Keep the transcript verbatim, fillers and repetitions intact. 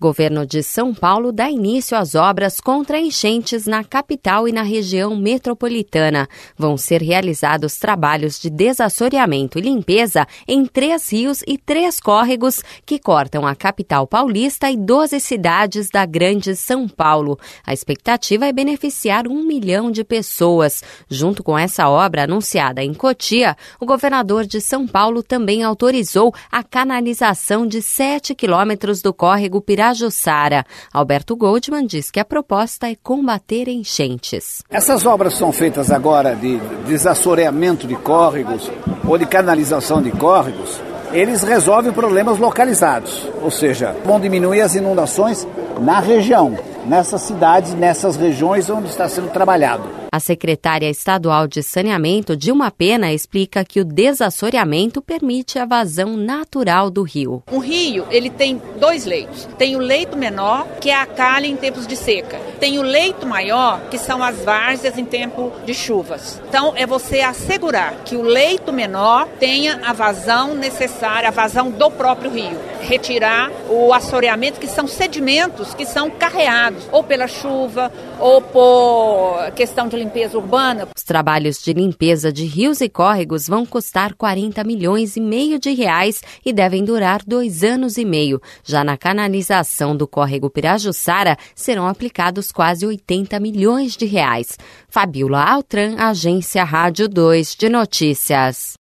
Governo de São Paulo dá início às obras contra enchentes na capital e na região metropolitana. Vão ser realizados trabalhos de desassoreamento e limpeza em três rios e três córregos que cortam a capital paulista e doze cidades da Grande São Paulo. A expectativa é beneficiar um milhão de pessoas. Junto com essa obra anunciada em Cotia, o governador de São Paulo também autorizou a canalização de sete quilômetros do córrego Pirajussara. Alberto Goldman diz que a proposta é combater enchentes. Essas obras são feitas agora de desassoreamento de córregos ou de canalização de córregos. Eles resolvem problemas localizados, ou seja, vão diminuir as inundações na região, nessas cidades, nessas regiões onde está sendo trabalhado. A secretária estadual de saneamento, Dilma Pena, explica que o desassoreamento permite a vazão natural do rio. Um rio, ele tem dois leitos. Tem o leito menor, que é a calha em tempos de seca. Tem o leito maior, que são as várzeas em tempo de chuvas. Então, é você assegurar que o leito menor tenha a vazão necessária, a vazão do próprio rio. Retirar o assoreamento, que são sedimentos que são carreados, ou pela chuva, ou por questão de limpeza urbana. Os trabalhos de limpeza de rios e córregos vão custar quarenta milhões e meio de reais e devem durar dois anos e meio. Já na canalização do córrego Pirajussara serão aplicados quase oitenta milhões de reais. Fabiola Altran, Agência Rádio dois de Notícias.